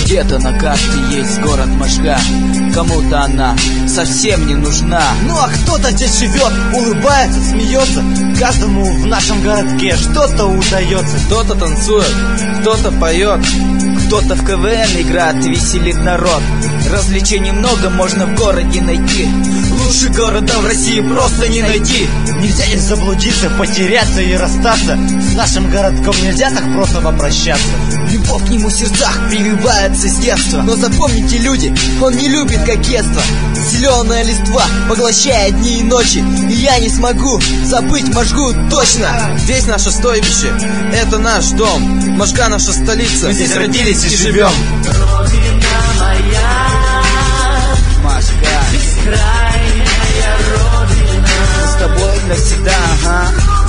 Где-то на карте есть город Можга, кому-то она совсем не нужна. Ну а кто-то здесь живет, улыбается, смеется. Каждому в нашем городке что-то удается. Кто-то танцует, кто-то поет, кто-то в КВН играет и веселит народ. Развлечений много можно в городе найти. Лучше города в России просто не найти. Нельзя здесь заблудиться, потеряться и расстаться. С нашим городком нельзя так просто попрощаться. Любовь к нему в сердцах прививается с детства. Но запомните, люди, он не любит кокетство. Зеленая листва поглощает дни и ночи, и я не смогу забыть Можгу точно. Здесь наше стойбище, это наш дом. Можга наша столица, мы здесь родились и живем. Родина моя, Можга, бескрайняя родина. мы с тобой навсегда, ага.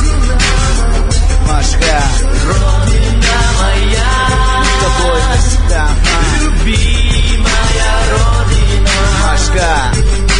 Можга, Родина моя, мы с тобой навсегда, ага. любимая родина. Можга,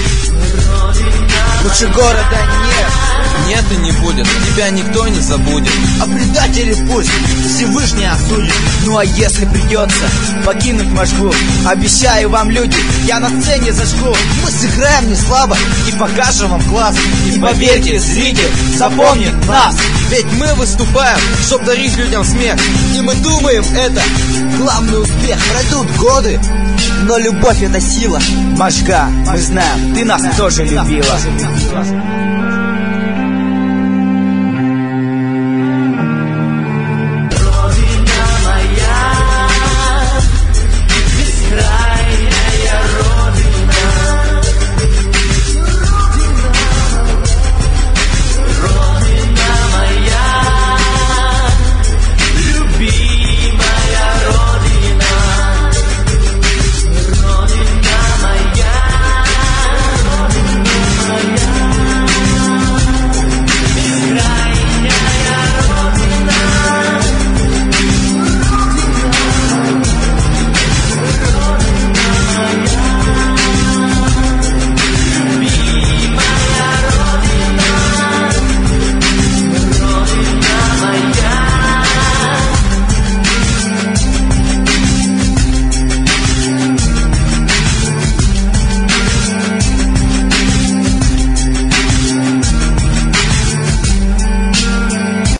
лучше города нет. Нет и не будет, тебя никто не забудет. А предатели пусть Всевышний осудит. Ну а если придется покинуть Можгу, обещаю вам, люди, я на сцене зажгу. Мы сыграем не слабо и покажем вам класс. И поверьте, зритель запомнит нас. Ведь мы выступаем, чтоб дарить людям смех. И мы думаем, это главный успех. Пройдут годы, но любовь — это сила. Можга, мы знаем, ты нас тоже любила.